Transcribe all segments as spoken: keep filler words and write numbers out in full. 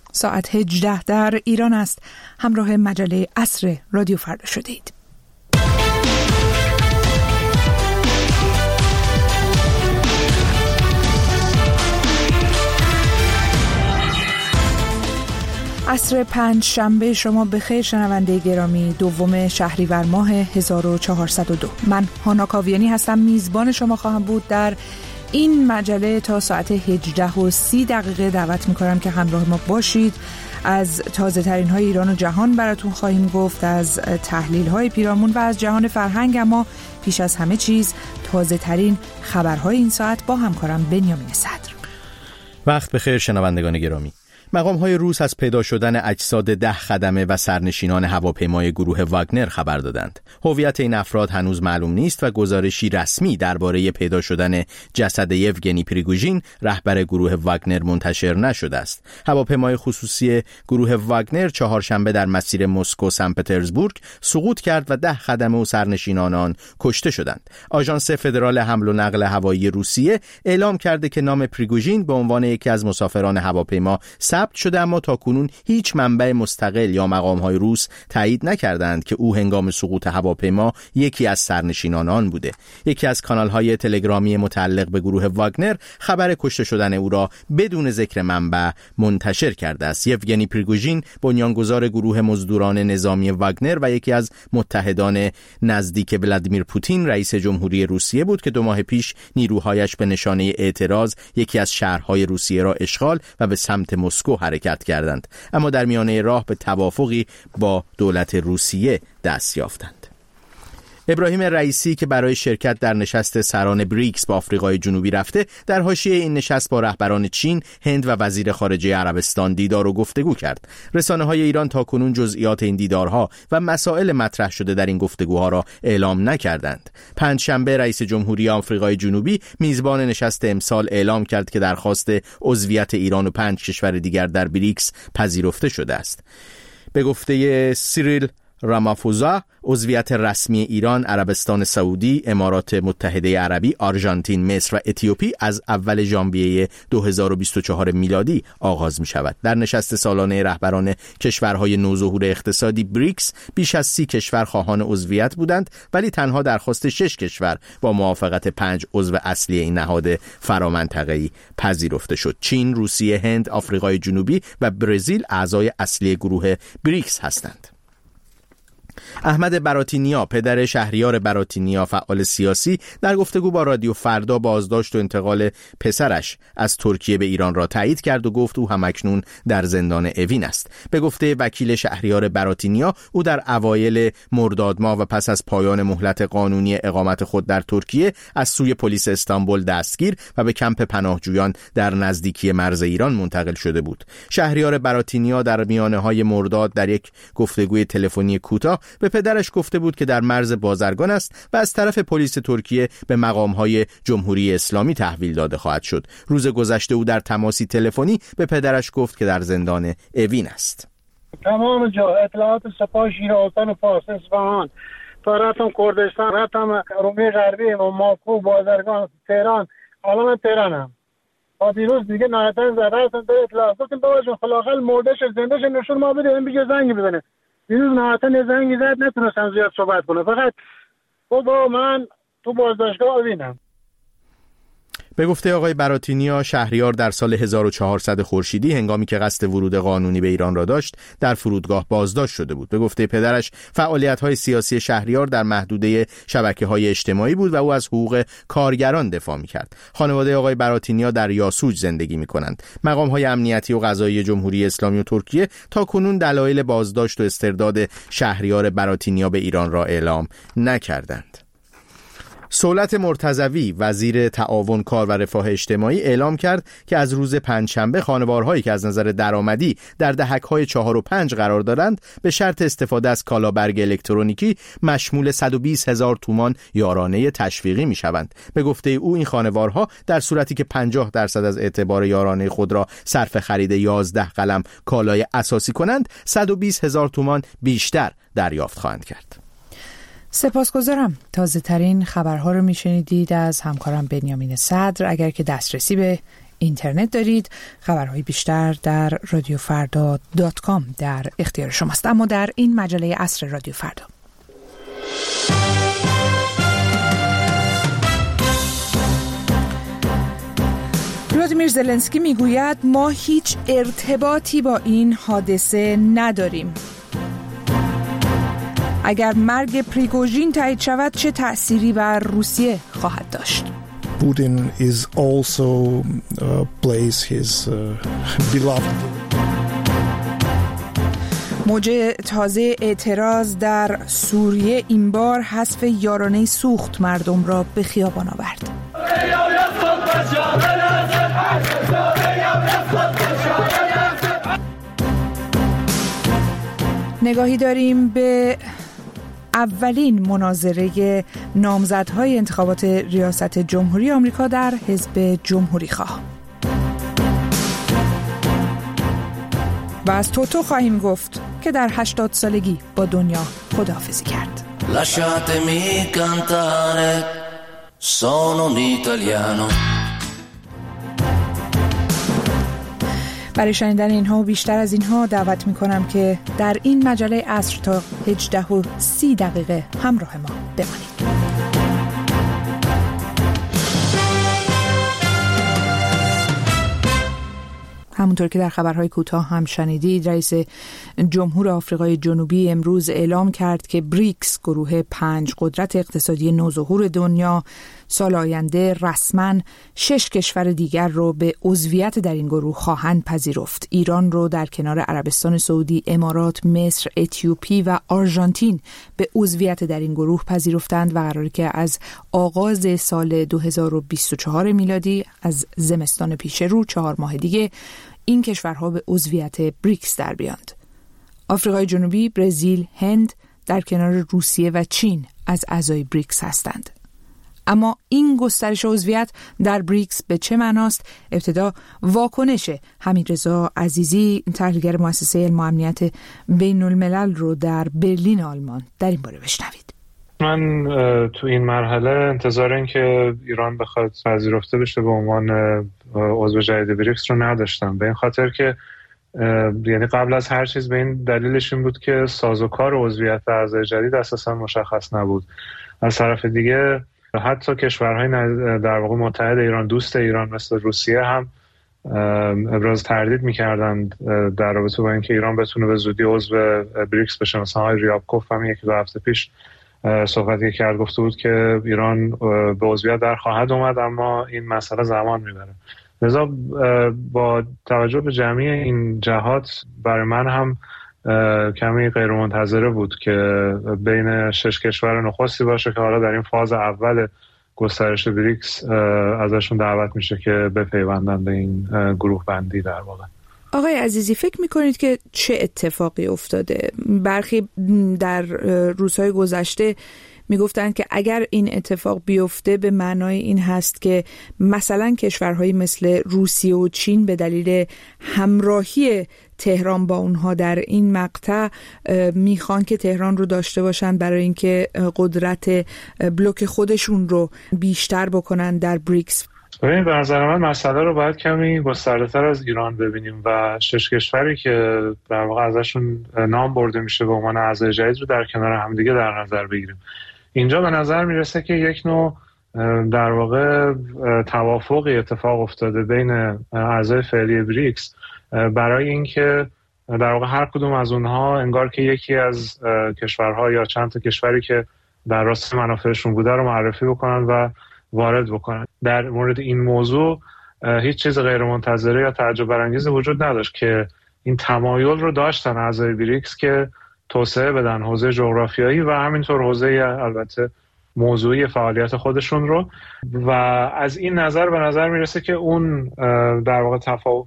ساعت هجده در ایران است. همراه مجله عصر رادیو فردا شدید. عصر پنج شنبه شما بخیر شنونده گرامی، دوم شهریور ماه هزار و چهارصد و دو. من هانا کاویانی هستم، میزبان شما خواهم بود در این مجله تا ساعت هجده و سی دقیقه. دعوت میکنم که همراه ما باشید. از تازه ترین های ایران و جهان براتون خواهیم گفت، از تحلیل های پیرامون و از جهان فرهنگ، اما پیش از همه چیز تازه ترین خبرهای این ساعت با همکارم بنیامین صدر. وقت بخیر شنوندگان گرامی. مقام‌های روس از پیدا شدن اجساد ده خدمه و سرنشینان هواپیمای گروه واگنر خبر دادند. هویت این افراد هنوز معلوم نیست و گزارشی رسمی درباره پیدا شدن جسد یوگنی پریگوژین، رهبر گروه واگنر، منتشر نشده است. هواپیمای خصوصی گروه واگنر چهارشنبه در مسیر مسکو سن پترزبورگ سقوط کرد و ده خدمه و سرنشینان آن کشته شدند. آژانس فدرال حمل و نقل هوایی روسیه اعلام کرده که نام پریگوژین به عنوان یکی از مسافران هواپیما ثبت شده، اما تاکنون هیچ منبع مستقل یا مقام‌های روس تایید نکردند که او هنگام سقوط هواپیما یکی از سرنشینان آن بوده. یکی از کانال‌های تلگرامی متعلق به گروه واگنر خبر کشته شدن او را بدون ذکر منبع منتشر کرده است. یوگنی پریگوژین بنیانگذار گروه مزدوران نظامی واگنر و یکی از متحدان نزدیک ولادیمیر پوتین رئیس جمهوری روسیه بود که دو ماه پیش نیروهایش به نشانه اعتراض یکی از شهرهای روسیه را اشغال و به سمت مسکو حرکت کردند، اما در میانه راه به توافقی با دولت روسیه دست یافتند. ابراهیم رئیسی که برای شرکت در نشست سران بریکس با آفریقای جنوبی رفته، در حاشیه این نشست با رهبران چین، هند و وزیر خارجه عربستان دیدار و گفتگو کرد. رسانه‌های ایران تاکنون جزئیات این دیدارها و مسائل مطرح شده در این گفتگوها را اعلام نکردند. پنجشنبه رئیس جمهوری آفریقای جنوبی میزبان نشست امسال اعلام کرد که درخواست عضویت ایران و پنج کشور دیگر در بریکس پذیرفته شده است. به گفته سیریل رامافوزا، عضویت رسمی ایران، عربستان سعودی، امارات متحده عربی، آرژانتین، مصر و اتیوپی از اول ژانویه دو هزار و بیست و چهار میلادی آغاز می شود. در نشست سالانه رهبران کشورهای نوظهور اقتصادی بریکس بیش از سی کشور خواهان عضویت بودند، ولی تنها درخواست شش کشور با موافقت پنج عضو اصلی این نهاد فرامنطقه‌ای پذیرفته شد. چین، روسیه، هند، آفریقای جنوبی و برزیل اعضای اصلی گروه بریکس هستند. احمد براتینیا، پدر شهریار براتینیا، فعال سیاسی، در گفتگو با رادیو فردا بازداشت و انتقال پسرش از ترکیه به ایران را تایید کرد و گفت او همکنون در زندان اوین است. به گفته وکیل شهریار براتینیا، او در اوایل مرداد ماه و پس از پایان مهلت قانونی اقامت خود در ترکیه از سوی پلیس استانبول دستگیر و به کمپ پناهجویان در نزدیکی مرز ایران منتقل شده بود. شهریار براتینیا در میانه‌های مرداد در یک گفتگوی تلفنی کوتاه به پدرش گفته بود که در مرز بازرگان است و از طرف پلیس ترکیه به مقام‌های جمهوری اسلامی تحویل داده خواهد شد. روز گذشته او در تماسی تلفنی به پدرش گفت که در زندان اوین است. تمام جا اطلاعات سپاه شیراستان و فارس، اصفهان، تا رفتم کردستان، رفتم رومی غربی، ماکو، بازرگان، تهران، الان تهرانم. تا دیروز دیگه نهایتاً زده هستن در اطلاعات. گفتیم بابا جون خلاقل مردش زندهش نشون ما بده، این بگه زنگ بزنه. دیروز نهایتاً یه زنگی زد، نتونستم زیاد صحبت کنم، فقط بابا من تو بازداشتگاه اوینم. به گفته آقای براتینیا، شهریار در سال هزار و چهارصد خورشیدی هنگامی که قصد ورود قانونی به ایران را داشت در فرودگاه بازداشت شده بود. به گفته پدرش، فعالیت‌های سیاسی شهریار در محدوده شبکه‌های اجتماعی بود و او از حقوق کارگران دفاع می‌کرد. خانواده آقای براتینیا در یاسوج زندگی می‌کنند. مقام‌های امنیتی و قضایی جمهوری اسلامی و ترکیه تاکنون دلایل بازداشت و استرداد شهریار براتینیا به ایران را اعلام نکردند. سولت مرتضوی، وزیر تعاون، کار و رفاه اجتماعی، اعلام کرد که از روز پنجشنبه خانوارهایی که از نظر درآمدی در دهک‌های چهار و پنج قرار دارند به شرط استفاده از کالابرگ الکترونیکی مشمول صد و بیست هزار تومان یارانه تشویقی می‌شوند. به گفته او این خانوارها در صورتی که پنجاه درصد از اعتبار یارانه خود را صرف خرید یازده قلم کالای اساسی کنند، صد و بیست هزار تومان بیشتر دریافت خواهند کرد. سپاسگزارم. تازه ترین خبرها رو میشنیدید از همکارم بنیامین صدر. اگر که دسترسی به اینترنت دارید. خبرهای بیشتر در رادیو فردا دات کام در اختیار شماست. اما در این مجله عصر رادیو فردا، ولادیمیر زلنسکی میگوید ما هیچ ارتباطی با این حادثه نداریم. اگر مرگ پریگوژین تایید شود چه تأثیری بر روسیه خواهد داشت؟ Putin is also uh, plays his uh, beloved. موج تازه اعتراض در سوریه این بار حذف یارانه سوخت مردم را به خیابان آورد. نگاهی داریم به اولین مناظره نامزدهای انتخابات ریاست جمهوری آمریکا در حزب جمهوری خواه. و از توتو خواهیم گفت که در هشتاد سالگی با دنیا خداحافظی کرد. Lasciatemi cantare, sono un italiano. برای شنیدن اینها و بیشتر از اینها دعوت میکنم که در این مجله عصر تا هجده و سی دقیقه همراه ما بمانید. همونطور که در خبرهای کوتاه هم شنیدید، رئیس جمهور آفریقای جنوبی امروز اعلام کرد که بریکس، گروه پنج قدرت اقتصادی نوظهور دنیا، سال آینده رسما شش کشور دیگر رو به عضویت در این گروه خواهند پذیرفت. ایران رو در کنار عربستان سعودی، امارات، مصر، اتیوپی و آرژانتین به عضویت در این گروه پذیرفتند و قراره که از آغاز سال دو هزار و بیست و چهار میلادی، از زمستان پیش رو، چهار ماه دیگه این کشورها به عضویت بریکس در بیاند. آفریقای جنوبی، برزیل، هند در کنار روسیه و چین از اعضای بریکس هستند. اما این گسترش عضویت در بریکس به چه معناست؟ ابتدا واکنش حمیدرضا عزیزی، تحلیلگر مؤسسه علم و امنیت بین الملل رو در برلین آلمان در این باره بشنوید. من تو این مرحله انتظار این که ایران بخواد پذیرفته بشه به عنوان عضو جدید بریکس رو نداشتم، به این خاطر که یعنی قبل از هر چیز به این دلیلش این بود که سازوکار عضویت اعضای جدید اساسا مشخص نبود. از طرف دیگه حتی کشورهای در واقع متحد ایران، دوست ایران مثل روسیه هم ابراز تردید می‌کردند در رابطه با اینکه ایران بتونه به زودی عضو بریکس بشه. مثلا آقای ریابکوف هم یک دو هفته پیش صحبتی کرد، گفته بود که ایران به عضویت در خواهد اومد اما این مسئله زمان میبره. لذا با توجه به جمعی این جهات برای من هم کمی غیر منتظره بود که بین شش کشور نخستی باشه که حالا در این فاز اول گسترش بریکس ازشون دعوت میشه که بپیوندن به این گروه بندی. در واقع آقای عزیزی، فکر میکنید که چه اتفاقی افتاده؟ برخی در روزهای گذشته میگفتن که اگر این اتفاق بیفته به معنای این هست که مثلا کشورهایی مثل روسیه و چین به دلیل همراهی تهران با اونها در این مقطع میخوان که تهران رو داشته باشن برای اینکه قدرت بلوک خودشون رو بیشتر بکنن در بریکس. ببینید، به نظر من مسئله رو باید کمی گسترده‌تر از ایران ببینیم و شش کشوری که در واقع ازشون نام برده میشه به عنوان اعضای جدید رو در کنار همدیگه در نظر بگیریم. اینجا به نظر میرسه که یک نوع در واقع توافقی اتفاق افتاده بین اعضای فعلی بریکس برای اینکه در واقع هر کدوم از اونها انگار که یکی از کشورها یا چند تا کشوری که در راست منافعشون بوده رو معرفی بکنن و وارد بکنن. در مورد این موضوع هیچ چیز غیر منتظره یا تعجب برانگیزی وجود نداشت که این تمایل رو داشتن اعضای بریکس که توسعه بدن حوزه جغرافیایی و همینطور حوزه البته موضوعی فعالیت خودشون رو، و از این نظر به نظر میرسه که اون در واقع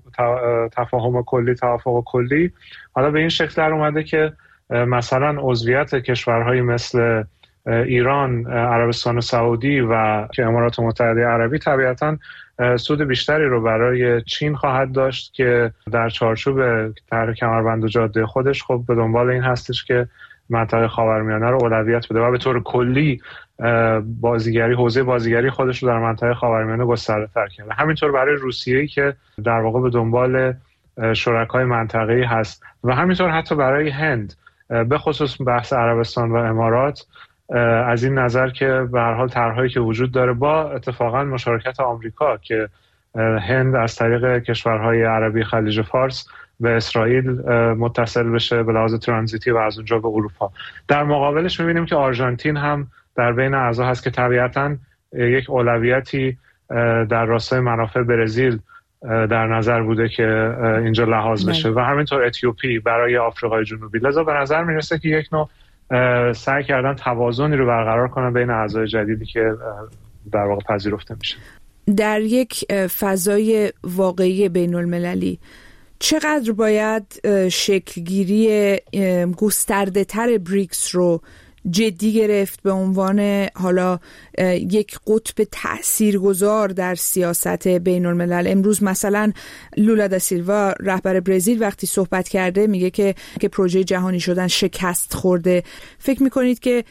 تفاهم کلی، توافق کلی حالا به این شکل در اومده که مثلا عضویت کشورهایی مثل ایران، عربستان سعودی و که امارات متحده عربی طبیعتاً سود بیشتری رو برای چین خواهد داشت که در چارچوب طرح کمربند و جاده خودش خب به دنبال این هستش که منطقه خاورمیانه رو اولویت بده و به طور کلی بازیگری حوزه بازیگری خودش رو در منطقه خاورمیانه گسترده‌تر کرده. همینطور برای روسیه‌ای که در واقع به دنبال شرکای منطقه‌ای هست و همینطور حتی برای هند، به خصوص بحث عربستان و امارات، از این نظر که به هر حال طرح‌هایی که وجود داره با اتفاقا مشارکت آمریکا که هند از طریق کشورهای عربی خلیج فارس به اسرائیل متصل بشه به لحاظ ترانزیتی و از اونجا به اروپا. در مقابلش می‌بینیم که آرژانتین هم در بین اعضا هست که طبیعتاً یک اولویتی در راستای منافع برزیل در نظر بوده که اینجا لحاظ بشه و همینطور اتیوپی برای آفریقای جنوبی. لذا به نظر میرسه که یک نوع سعی کردن توازنی رو برقرار کنن بین اعضای جدیدی که در واقع پذیرفته میشه. در یک فضای واقعی بین المللی چقدر باید شکلگیری گسترده تر بریکس رو جدی گرفت به عنوان حالا یک قطب تاثیرگذار در سیاست بین الملل؟ امروز مثلا لولا دا سیلوا رهبر برزیل وقتی صحبت کرده میگه که که پروژه جهانی شدن شکست خورده. فکر میکنید که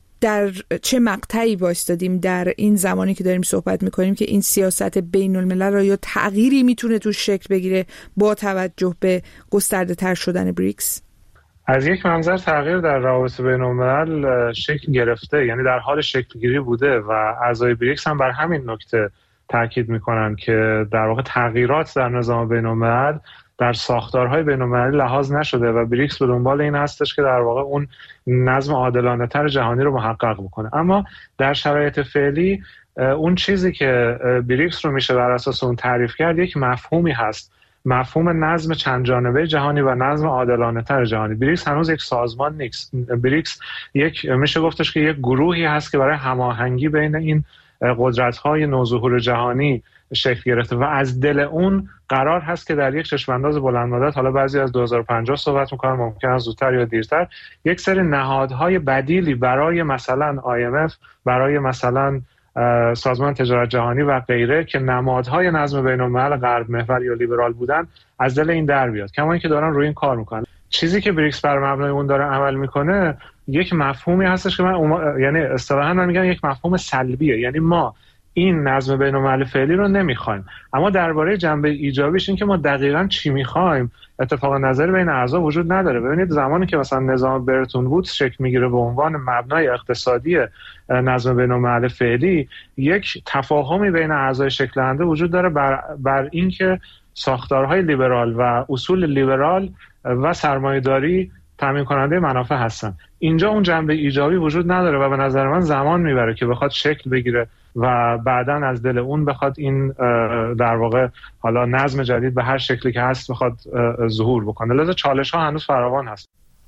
در چه مقطعی وایستادیم در این زمانی که داریم صحبت میکنیم که این سیاست بین الملل را یا تغییری میتونه تو شکل بگیره با توجه به گسترده تر شدن بریکس؟ از یک منظر تغییر در روابط بین الملل شکل گرفته، یعنی در حال شکل گیری بوده و اعضای بریکس هم بر همین نکته تاکید میکنن که در واقع تغییرات در نظام بین الملل در ساختارهای بین المللی لحاظ نشده و بریکس به دنبال این هستش که در واقع اون نظم عادلانه تر جهانی رو محقق بکنه. اما در شرایط فعلی اون چیزی که بریکس رو میشه بر اساس اون تعریف کرد یک مفهومی هست، مفهوم نظم چند جانبه جهانی و نظم عادلانه تر جهانی. بریکس هنوز یک سازمان نیست. بریکس یک میشه گفتش که یک گروهی هست که برای هماهنگی بین این قدرت‌های نوظهور جهانی شکل گرفته و از دل اون قرار هست که در یک چشمانداز بلند مدت، حالا بعضی از دو هزار و پنجاه صحبت می‌کنن، ممکن است زودتر یا دیرتر، یک سری نهادهای بدیلی برای مثلا آی ام اف، برای مثلا سازمان تجارت جهانی و غیره که نمادهای نظم بین‌الملل غرب محور یا لیبرال بودن از دل این در بیاد. کما اینکه دارن روی این کار میکنن. چیزی که بریکس بر مبنای اون داره عمل میکنه یک مفهومی هستش که من اوما... یعنی اصطلاحاً من میگم یک مفهوم سلبیه، یعنی ما این نظم بین‌الملل فعلی رو نمیخوایم، اما درباره جنبه ایجابیش این که ما دقیقاً چی میخوایم اتفاق نظری بین اعضا وجود نداره. ببینید زمانی که مثلا نظام برتون وودز شکل میگیره به عنوان مبنای اقتصادی نظم بین‌الملل فعلی، یک تفاهمی بین اعضای شکل دهنده وجود داره بر, بر این که ساختارهای لیبرال و اصول لیبرال و سرمایه‌داری تامین کننده منافع هستن. اینجا اون جنبه ایجابی وجود نداره و به نظر من زمان میبره که بخواد شکل بگیره و بعداً از دل اون بخواد این در واقع حالا نظم جدید به هر شکلی که هست بخواد ظهور بکنه. لذا چالش ها هنوز فراوان هست.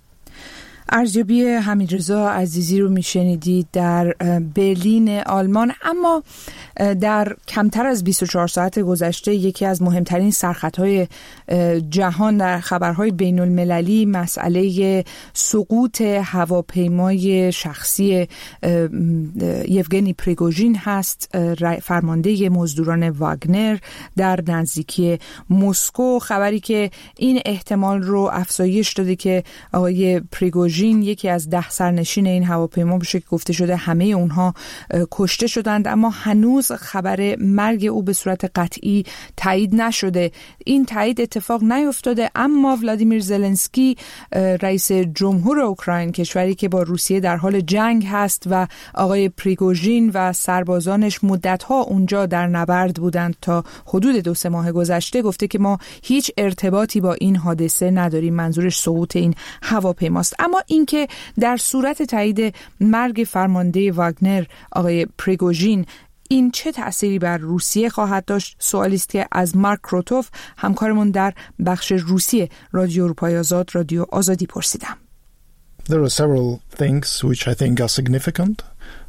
ارزیابی حمیدرضا عزیزی رو میشنیدید در برلین آلمان. اما در کمتر از بیست و چهار ساعت گذشته یکی از مهمترین سرخطهای جهان در خبرهای بین المللی مسئله سقوط هواپیمای شخصی یوگنی پریگوژین هست، فرمانده مزدوران واگنر در نزدیکی مسکو. خبری که این احتمال رو افزایش داده که آقای پریگوژین یکی از ده سرنشین این هواپیما بشه که گفته شده همه اونها کشته شدند، اما هنوز خبر مرگ او به صورت قطعی تایید نشده. این تایید اتفاق نیفتاده، اما ولادیمیر زلنسکی رئیس جمهور اوکراین، کشوری که با روسیه در حال جنگ هست و آقای پریگوژین و سربازانش مدتها اونجا در نبرد بودند تا حدود دو سه ماه گذشته، گفته که ما هیچ ارتباطی با این حادثه نداریم. منظورش سقوط این هواپیماست. اما اینکه در صورت تایید مرگ فرمانده واگنر آقای پریگوژین این چه تأثیری بر روسیه خواهد داشت، سوالی است که از مارک کروتوف همکارمون در بخش روسیه رادیو اروپای آزاد رادیو آزادی پرسیدم. There are several things which I think are significant.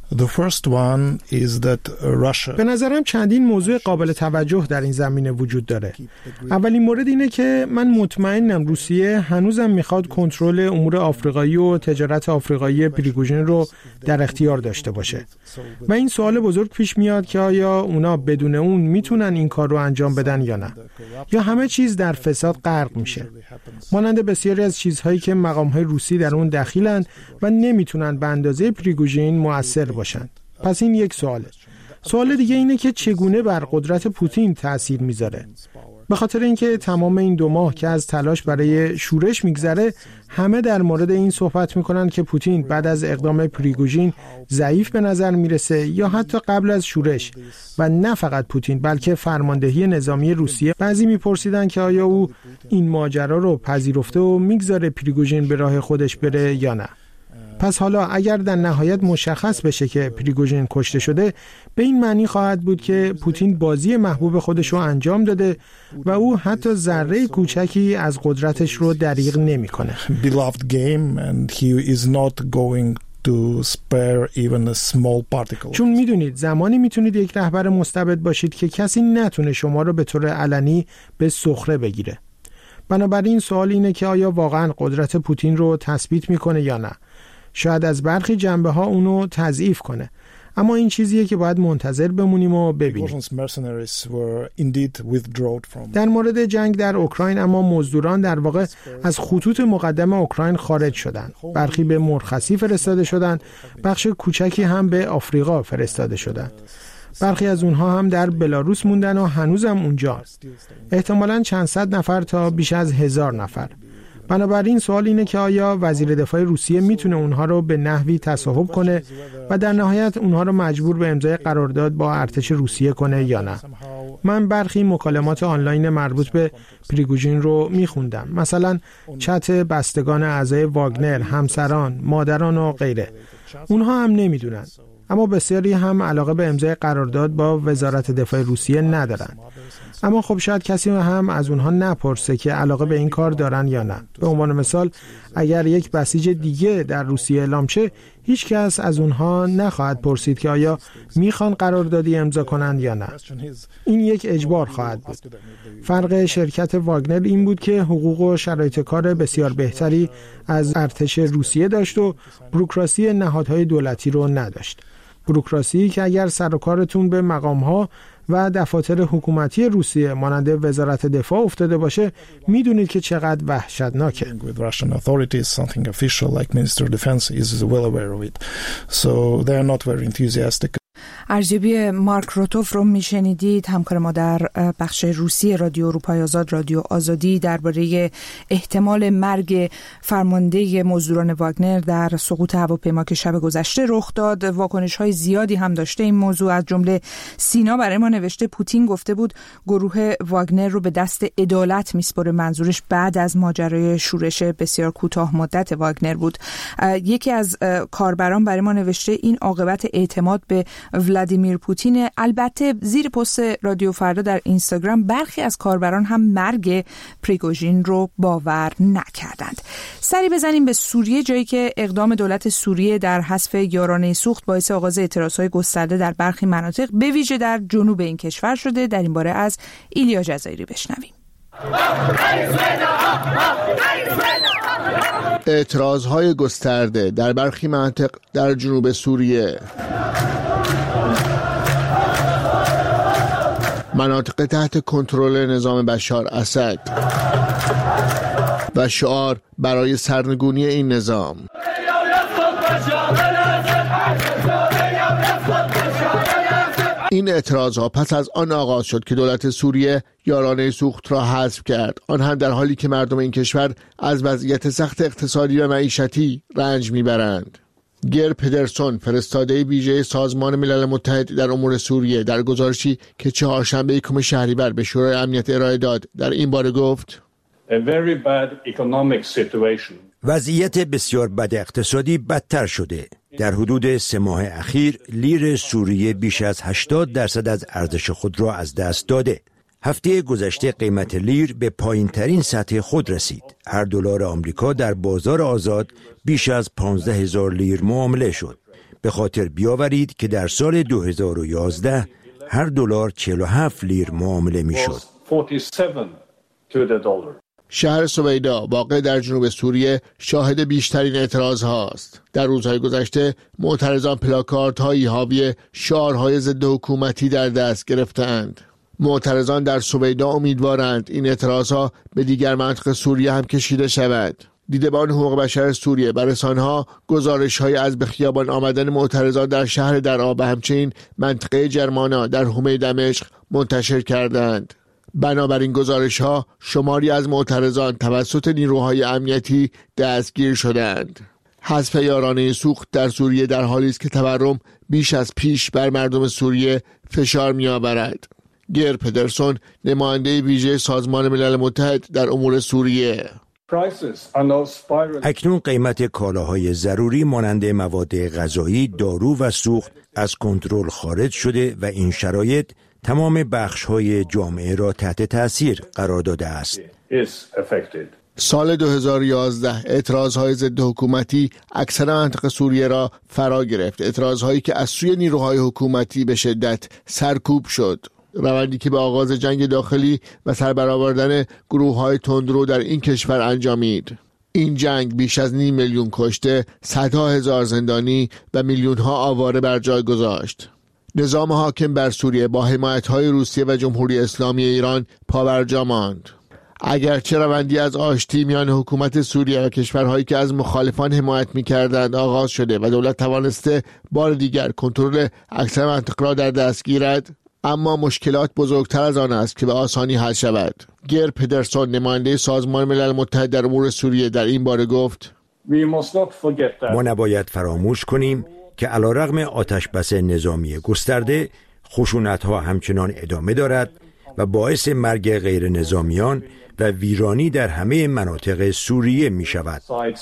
The first one is that Russia. به نظرم چندین موضوع قابل توجه در این زمینه وجود داره. اولین مورد اینه که من مطمئنم روسیه هنوزم میخواد کنترل امور آفریقایی و تجارت آفریقایی پریگوژین رو در اختیار داشته باشه. و این سوال بزرگ پیش میاد که آیا اونا بدون اون میتونن این کار رو انجام بدن یا نه؟ یا همه چیز در فساد غرق میشه. مانند بسیاری از چیزهایی که مقام‌های روسی در اون دخیلن و نمیتونن به اندازه پریگوژین مؤثر باشن. پس این یک سواله. سوال دیگه اینه که چگونه بر قدرت پوتین تأثیر میذاره. به خاطر اینکه تمام این دو ماه که از تلاش برای شورش میگذره، همه در مورد این صحبت میکنن که پوتین بعد از اقدام پریگوژین ضعیف به نظر میرسه یا حتی قبل از شورش. و نه فقط پوتین بلکه فرماندهی نظامی روسیه. بعضی میپرسیدن که آیا او این ماجرا رو پذیرفته و میگذاره پریگوژین به راه خودش بره یا نه. پس حالا اگر در نهایت مشخص بشه که پریگوژین کشته شده، به این معنی خواهد بود که پوتین بازی محبوب خودش رو انجام داده و او حتی ذره کوچکی از قدرتش رو دریغ نمی‌کنه. Beloved game and he is not going to spare even a small particle. چون میدونید زمانی میتونید یک رهبر مستبد باشید که کسی نتونه شما رو به طور علنی به سخره بگیره. بنابراین سوال اینه که آیا واقعا قدرت پوتین رو تثبیت میکنه یا نه؟ شاید از برخی جنبه ها اونو تضعیف کنه، اما این چیزیه که باید منتظر بمونیم و ببینیم. در مورد جنگ در اوکراین اما مزدوران در واقع از خطوط مقدم اوکراین خارج شدند. برخی به مرخصی فرستاده شدند، بخش کوچکی هم به آفریقا فرستاده شدند. برخی از اونها هم در بلاروس موندن و هنوزم اونجا. احتمالاً چند صد نفر تا بیش از هزار نفر. بنابراین سوال اینه که آیا وزیر دفاع روسیه میتونه اونها رو به نحوی تصاحب کنه و در نهایت اونها رو مجبور به امضای قرارداد با ارتش روسیه کنه یا نه. من برخی مکالمات آنلاین مربوط به پریگوژین رو میخوندم، مثلا چت بستگان اعضای واگنر، همسران، مادران و غیره. اونها هم نمیدونن، اما بسیاری هم علاقه به امضای قرارداد با وزارت دفاع روسیه ندارن. اما خب شاید کسی هم از اونها نپرسه که علاقه به این کار دارن یا نه. به عنوان مثال اگر یک بسیج دیگه در روسیه اعلام شه، هیچ کس از اونها نخواهد پرسید که آیا میخوان قراردادی امضا کنند یا نه. این یک اجبار خواهد بود. فرق شرکت واگنر این بود که حقوق و شرایط کار بسیار بهتری از ارتش روسیه داشت و بوروکراسی نهادهای دولتی رو نداشت. بوروکراسی که اگر سر و کارتون به مقام‌ها و دفاتر حکومتی روسیه مانند وزارت دفاع افتاده باشه، میدونید که چقدر وحشتناکه. With Russian authorities, something official like Minister of Defense is well aware of it. So they are not very enthusiastic. ارزیابی مارک روتوف رو میشنیدید، همکار ما در بخش روسی رادیو اروپای آزاد، رادیو آزادی، درباره احتمال مرگ فرمانده مزدوران واگنر در سقوط هواپیما که شب گذشته رخ داد. واکنش‌های زیادی هم داشته این موضوع. از جمله سینا برای ما نوشته پوتین گفته بود گروه واگنر رو به دست عدالت میسپره، منظورش بعد از ماجرای شورش بسیار کوتاه مدت واگنر بود. یکی از کاربران برای ما نوشته این عاقبت اعتماد به ولادیمیر پوتین. البته زیر پست رادیو فردا در اینستاگرام برخی از کاربران هم مرگ پریگوژین رو باور نکردند. سری بزنیم به سوریه، جایی که اقدام دولت سوریه در حذف یارانه سوخت باعث آغاز اعتراضهای گسترده در برخی مناطق به ویژه در جنوب این کشور شده. در این باره از ایلیا جزایری بشنویم. اعتراضهای گسترده در برخی مناطق در جنوب سوریه، مناطق تحت کنترل نظام بشار اسد، و شعار برای سرنگونی این نظام. این اعتراضها پس از آن آغاز شد که دولت سوریه یارانه سوخت را حذف کرد، آن هم در حالی که مردم این کشور از وضعیت سخت اقتصادی و معیشتی رنج میبرند. گر پدرسون، فرستاده ویژه سازمان ملل متحد در امور سوریه، در گزارشی که چهارشنبه یکم شهریور به شورای امنیت ارائه داد در این باره گفت وضعیت بسیار بد اقتصادی بدتر شده. در حدود سه ماه اخیر لیر سوریه بیش از هشتاد درصد از ارزش خود را از دست داده. هفته گذشته قیمت لیر به پایین ترین سطح خود رسید. هر دلار آمریکا در بازار آزاد بیش از پانزده هزار لیر معامله شد. به خاطر بیاورید که در سال دو هزار و یازده هر دلار چهل و هفت لیر معامله میشد. شهر سویدا واقع در جنوب سوریه شاهد بیشترین اعتراض هاست. در روزهای گذشته معترضان پلاکاردهایی حاوی شعارهای ضد حکومتی در دست گرفتند. معترضان در سویدا امیدوارند این اعتراضها به دیگر مناطق سوریه هم کشیده شود. دیدبان حقوق بشر سوریه بر رسانه‌ها گزارش‌های از به خیابان آمدن معترضان در شهر درعا و همچنین منطقه جرمانا در حومه دمشق منتشر کردند. بنابراین گزارش‌ها شماری از معترضان توسط نیروهای امنیتی دستگیر شدند. حذف یارانه سوخت در سوریه در حالی است که تورم بیش از پیش بر مردم سوریه فشار می‌آورد. گر پدرسون نماینده ویژه سازمان ملل متحد در امور سوریه: اکنون قیمت کالاهای ضروری مانند مواد غذایی، دارو و سوخت از کنترل خارج شده و این شرایط تمام بخش‌های جامعه را تحت تأثیر قرار داده است. سال دو هزار و یازده اعتراضهای ضد حکومتی اکثر منطقه سوریه را فرا گرفت. اعتراضهایی که از سوی نیروهای حکومتی به شدت سرکوب شد. روندی که به آغاز جنگ داخلی و سربرآوردن گروه‌های تندرو در این کشور انجامید. این جنگ بیش از نیم میلیون کشته، صدها هزار زندانی و میلیون‌ها آواره بر جای گذاشت. نظام حاکم بر سوریه با حمایت‌های روسیه و جمهوری اسلامی ایران پابرجا ماند. اگرچه روندی از آشتی میان حکومت سوریه و کشورهایی که از مخالفان حمایت می‌کردند آغاز شده و دولت توانسته بار دیگر کنترل اکثر منطقه را در دست گیرد، اما مشکلات بزرگتر از آن است که به آسانی حل شود. گر پدرسون نماینده سازمان ملل متحد در امور سوریه در این باره گفت: ما نباید فراموش کنیم که علیرغم آتش بس نظامی گسترده، خشونت‌ها همچنان ادامه دارد و باعث مرگ غیر نظامیان و ویرانی در همه مناطق سوریه می شود.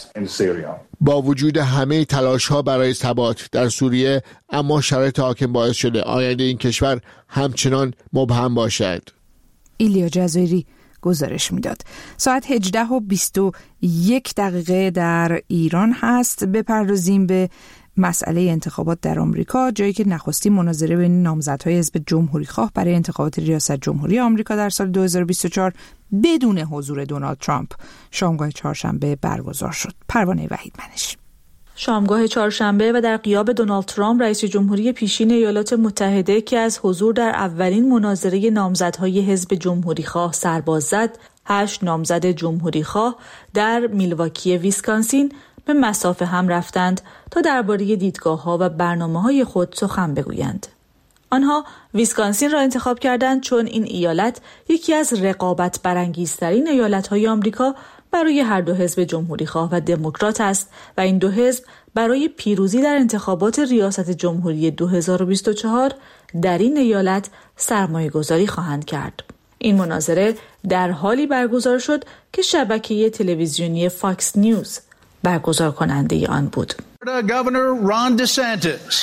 با وجود همه تلاش‌ها برای ثبات در سوریه، اما شرایط حاکم باعث شده آینده این کشور همچنان مبهم باشد. ایلیا جزایری گزارش میداد. ساعت هجده و بیست و یک دقیقه در ایران هست. بپردازیم به مسئله انتخابات در آمریکا، جایی که نخستین مناظره بین نامزدهای حزب جمهوری خواه برای انتخابات ریاست جمهوری آمریکا در سال دو هزار و بیست و چهار بدون حضور دونالد ترامپ شامگاه چهارشنبه برگزار شد. پروانه وحیدمنش. شامگاه چهارشنبه و در غیاب دونالد ترامپ رئیس جمهوری پیشین ایالات متحده که از حضور در اولین مناظره نامزدهای حزب جمهوری خواه سرباز زد، هشت نامزد جمهوری خواه در میلواکی ویسکانسین به مسافه هم رفتند تا درباره دیدگاه‌ها و برنامه‌های خود سخن بگویند. آنها ویسکانسین را انتخاب کردند چون این ایالت یکی از رقابت برانگیزترین ایالت‌های آمریکا برای هر دو حزب جمهوری‌خواه و دموکرات است و این دو حزب برای پیروزی در انتخابات ریاست جمهوری دو هزار و بیست و چهار در این ایالت سرمایه‌گذاری خواهند کرد. این مناظره در حالی برگزار شد که شبکه تلویزیونی فاکس نیوز برگزار کننده آن بود. Governor Ron DeSantis.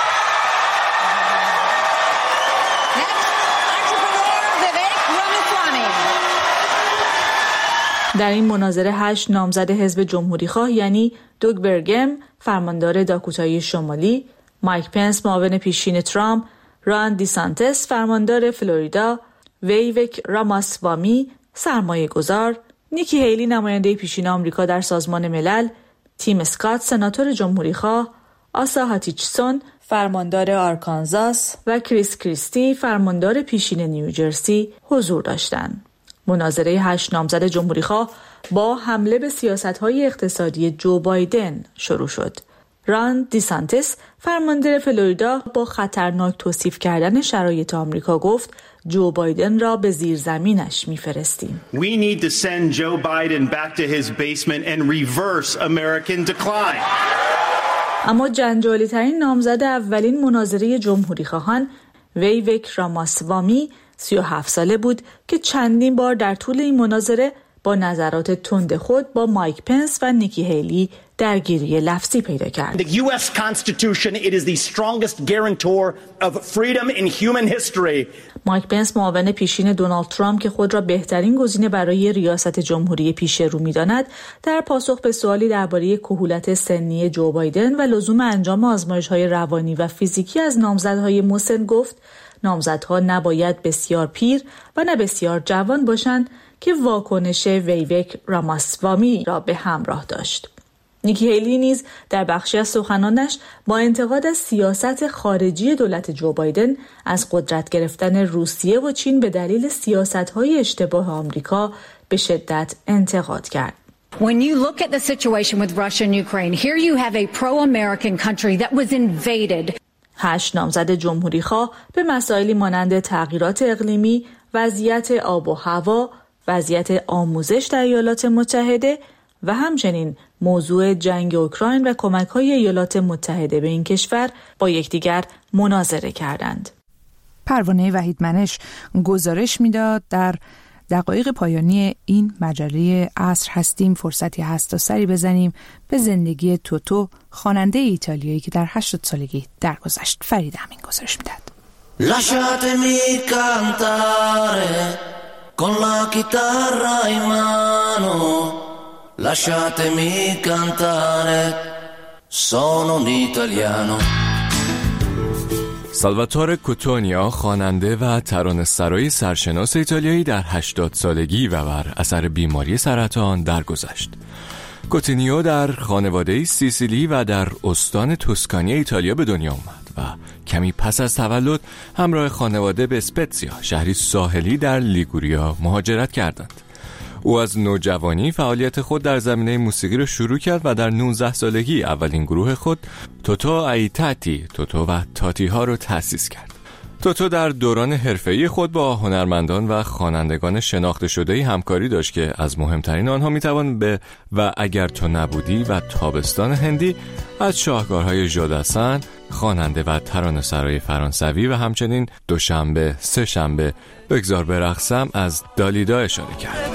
در این مناظره هشت نامزد حزب جمهوری خواه یعنی دوگ برگم فرماندار داکوتای شمالی، مایک پنس معاون پیشین ترامپ، ران دیسانتس فرماندار فلوریدا، ویوک راماسوامی سرمایه گذار، نیکی هیلی نماینده پیشین آمریکا در سازمان ملل، تیم اسکات سناتور جمهوری خواه، آسا هاتیچسون فرماندار آرکانزاس و کریس کریستی فرماندار پیشین نیوجرسی حضور داشتند. مناظره هشت نامزد جمهوری خواه با حمله به سیاست‌های اقتصادی جو بایدن شروع شد. ران دیسانتس فرماندار فلوریدا با خطرناک توصیف کردن شرایط آمریکا گفت جو بایدن را به زیرزمینش می‌فرستیم. We need to send Joe Biden back to his basement and reverse American decline. اما جنجالی ترین نامزد اولین مناظره جمهوری خواهان ویوک راماسوامی سی و هفت ساله بود که چندین بار در طول این مناظره با نظرات تند خود با مایک پنس و نیکی هیلی درگیری لفظی پیدا کرد. The U S Constitution, it is the strongest guarantor of freedom in human history. مایک پنس معاون پیشین دونالد ترامپ که خود را بهترین گزینه برای ریاست جمهوری پیش رو می‌داند، در پاسخ به سوالی درباره کهولت سنی جو بایدن و لزوم انجام آزمایش‌های روانی و فیزیکی از نامزدهای مسن گفت نامزدها نباید بسیار پیر و نه بسیار جوان باشند که واکنش ویوک راماسوامی را به همراه داشت. نیکی هیلی نیز در بخشی از سخنانش با انتقاد از سیاست خارجی دولت جو بایدن از قدرت گرفتن روسیه و چین به دلیل سیاست‌های اشتباه آمریکا به شدت انتقاد کرد. When you look at the situation with Russia and Ukraine, here you have a pro-American country that was invaded. هشت نامزد جمهوری‌خواه به مسائلی مانند تغییرات اقلیمی، وضعیت آب و هوا، وضعیت آموزش در ایالات متحده و همچنین موضوع جنگ اوکراین و کمک‌های ایالات متحده به این کشور با یکدیگر مناظره کردند. پروانه وحیدمنش گزارش میداد. در دقایق پایانی این مجله عصر هستیم، فرصتی هست تا سری بزنیم به زندگی توتو، خواننده ایتالیایی که در هشتاد سالگی درگذشت. فرید همین گزارش میداد. Lasciatemi cantare con la chitarra in mano, lasciatemi cantare, sono un italiano. سالواتور کوتونیا خواننده و ترانه‌سرای سرشناس ایتالیایی در هشتاد سالگی و بر اثر بیماری سرطان درگذشت. کوتونیو در خانواده سیسیلی و در استان توسکانی ایتالیا به دنیا آمد و کمی پس از تولد همراه خانواده به اسپتزیا، شهری ساحلی در لیگوریا، مهاجرت کردند. او از نوجوانی فعالیت خود در زمینه موسیقی را شروع کرد و در نوزده سالگی اولین گروه خود توتو ایتاتی، توتو و تاتی ها را تأسیس کرد. توتو در دوران حرفه‌ای خود با هنرمندان و خوانندگان شناخته شده‌ای همکاری داشت که از مهمترین آنها میتوان به و اگر تو نبودی و تابستان هندی از شاهکارهای ژادسن، خواننده و ترانه‌سرای فرانسوی و همچنین دوشنبه، سه شنبه، بگذار برقصم از دالیدا اشاره کرد.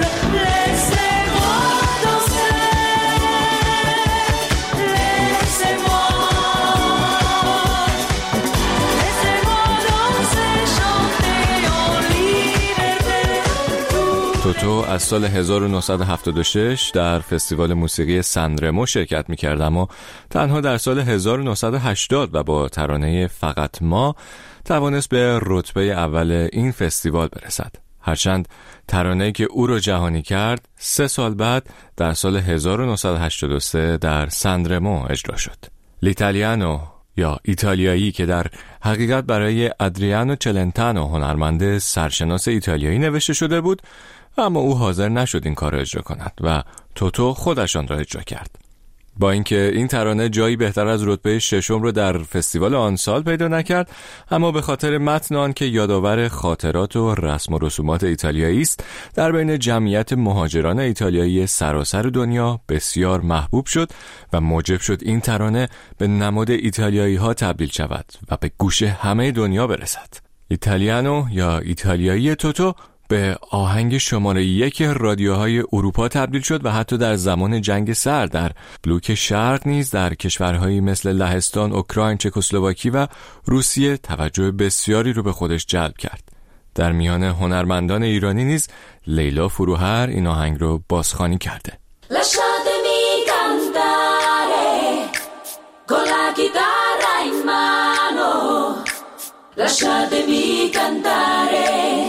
توتو از سال هزار و نهصد و هفتاد و شش در فستیوال موسیقی سنرمو شرکت می‌کرد، اما تنها در سال هزار و نهصد و هشتاد و با ترانه فقط ما توانست به رتبه اول این فستیوال برسد. هرچند ترانه‌ای که او را جهانی کرد سه سال بعد در سال هزار و نهصد و هشتاد و سه در سنرمو اجرا شد. لیتالیانو یا ایتالیایی که در حقیقت برای ادریانو چلنتانو، هنرمند سرشناس ایتالیایی نوشته شده بود، اما او حاضر نشد این کار را اجرا کند و توتو خودشان را اجرا کرد. با اینکه این ترانه جایی بهتر از رتبه ششم رو در فستیوال آن سال پیدا نکرد، اما به خاطر متن آن که یادآور خاطرات و رسم و رسومات ایتالیایی است، در بین جمعیت مهاجران ایتالیایی سراسر دنیا بسیار محبوب شد و موجب شد این ترانه به نماد ایتالیایی ها تبدیل شود و به گوش همه دنیا برسد. ایتالیانو یا ایتالیایی توتو به آهنگ شماره یک رادیوهای اروپا تبدیل شد و حتی در زمان جنگ سرد در بلوک شرق نیز در کشورهایی مثل لهستان، اوکراین، چکسلواکی و روسیه توجه بسیاری رو به خودش جلب کرد. در میان هنرمندان ایرانی نیز لیلا فروهر این آهنگ رو بازخوانی کرده. Lasciatemi cantare con la chitarra in mano, lasciatemi cantare,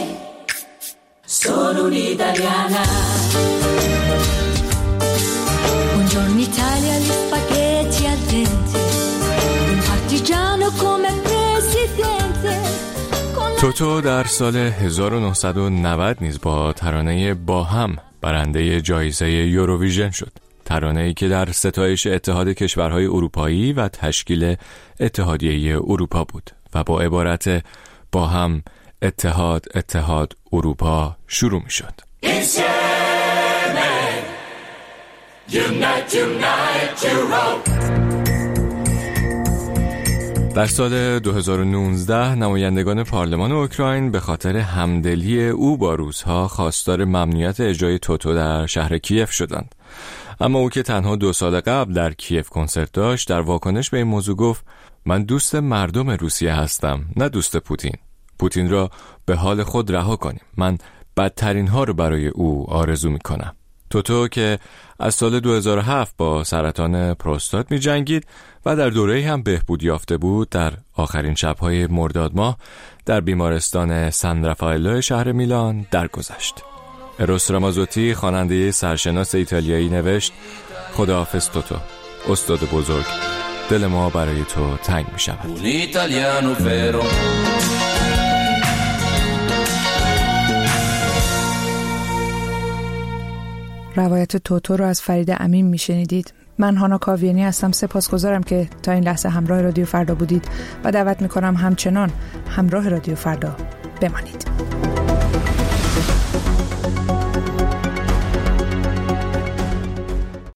sono un'italiana. Buongiorno Italia, gli spaghetti al dente, un partigiano come presidente. توتو در سال هزار و نهصد و نود نیز با ترانه با هم برنده جایزه یوروویژن شد. ترانه‌ای که در ستایش اتحاد کشورهای اروپایی و تشکیل اتحادیه اروپا بود و با عبارت با هم اتحاد اتحاد اروپا شروع می شد. در سال دو هزار و نوزده نمایندگان پارلمان اوکراین به خاطر همدلی او با روس‌ها خواستار ممنوعیت اجرای توتو در شهر کیف شدند. اما او که تنها دو سال قبل در کیف کنسرت داشت، در واکنش به این موضوع گفت: من دوست مردم روسیه هستم، نه دوست پوتین. پوتین را به حال خود رها کنیم. من بدترین ها رو برای او آرزو میکنم. توتو که از سال دو هزار و هفت با سرطان پروستات می جنگید و در دوره‌ای هم بهبود یافته بود، در آخرین شب‌های مرداد ماه در بیمارستان سان رافائلو شهر میلان درگذشت. اروس رامازوتی خواننده سرشناس ایتالیایی نوشت: خداحافظ توتو، استاد بزرگ، دل ما برای تو تنگ می شود. روایت توتو رو از فرید امین میشنیدید. من هانا کاویانی هستم. سپاسگزارم که تا این لحظه همراه رادیو فردا بودید و دعوت میکنم همچنان همراه رادیو فردا بمانید.